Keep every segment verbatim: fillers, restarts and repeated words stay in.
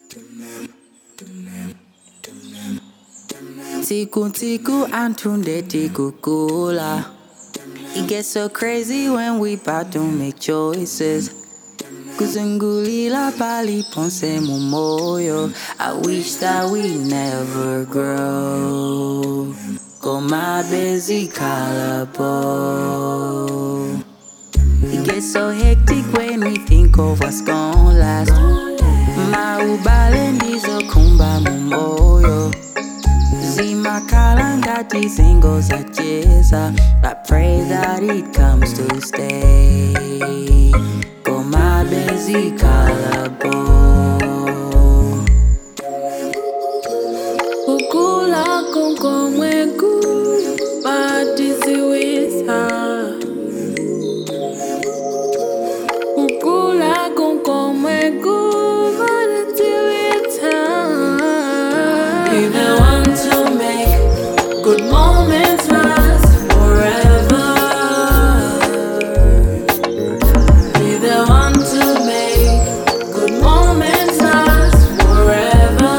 Tiku tiku antunde tiku kula. It gets so crazy when we bout to make choices. Kuzungulila pali ponse mumoyo. I wish that we never grow. Go my busy collarbone. It gets so hectic when we think of what's gon' last. Maubalendizo kumba mumoyo. Zima kalangati singo za cheza. I pray that it comes to stay. Go my busy collarbone. Ukula konko mweku Batisi wisa Ukula konko mweku Batisi wisa. Be the one to make good moments last forever. Be the one to make good moments last forever.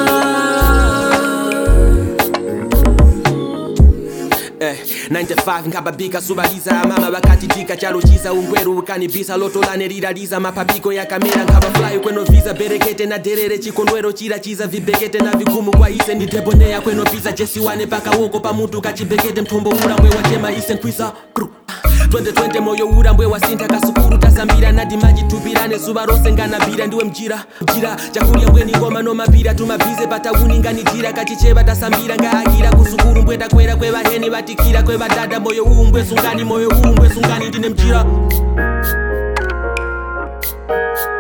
Eh, ninety-five nkababika subaliza mama bakatitika chalo chiza ungweru ukanibisa loto lane riraliza mapabiko ya kamera nkaba fly kweno visa berekete na derere chikondwero chira chiza vibekete na vigumu kwa ise nditebonea kweno visa jesi wane paka woko pa mutu kachibekete mtombo ura mbwe wachema ise nkwisa twenty twenty moyo ura mbwe wasinta kasukuru tasambira nadi maji tupirane suba rose ngana bira ndiwe mjira mjira chakulia mbwe ni ngoma no mabira tumabize patawuni ngani jira kachicheba tasambira ngaakira kusukuru mbwe takwera kwe baheni batikira kwe badada moyo umbwe sungani moyo umbwe sungani ndine mjira.